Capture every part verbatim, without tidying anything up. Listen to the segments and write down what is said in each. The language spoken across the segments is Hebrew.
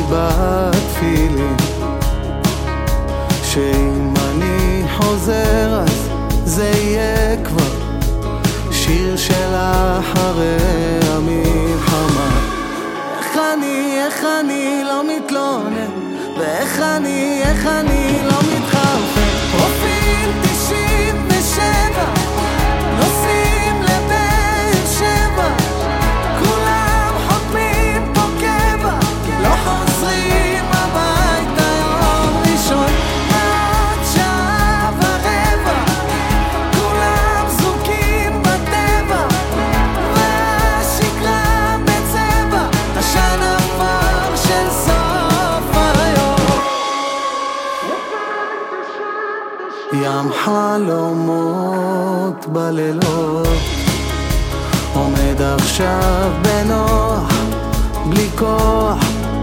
בתפילין, שאם אני חוזר אז זה יהיה כבר שיר של אחרי המלחמה. איך אני, איך אני לא מתלונן, ואיך אני, איך אני לא מתחרפן. פרופיל תשעים ושבע, נוסעים לבאר שבע, כולם חותמים פה קבע, לא חוזרים הביתה יום ראשון עד שעה ורבע, כולם זוקים בטבע והשקרה בצבע, עשן אפור של סוף היום. ים חלומות בלילות עומד עכשיו בנוח בלי כוח,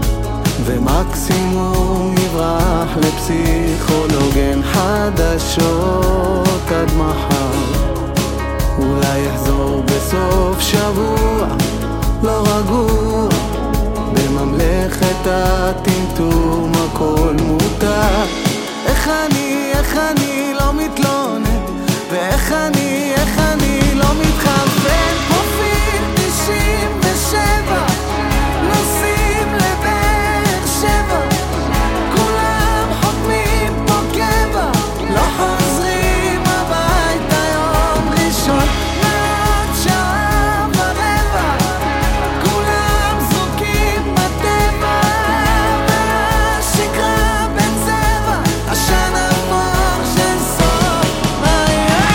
ומקסימום יברח לפסיכולוג. אין חדשות עד מחר, אולי יחזור בסוף שבוע לא רגוע, בממלכת הטמטום הכל מותר. איך אני, איך אני לא מתלונן, ואיך אני, איך אני לא מתחרפן. פרופיל תשעים ושבע, נוסעים לבאר שבע, כולם חותמים פה קבע, לא חוזרים הביתה יום ראשון עד שעה ורבע, כולם זוקים בטבע והשקרה בצבע, עשן אפור של סוף היום.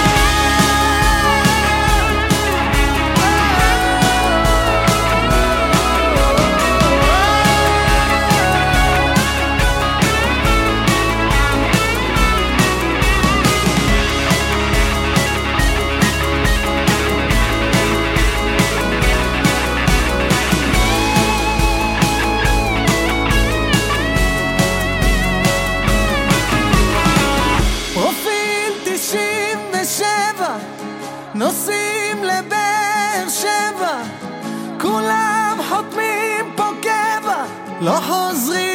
פרופיל תשעים ושבע, נוסעים לבאר שבע, כולם חותמים פה קבע, לא חוזרים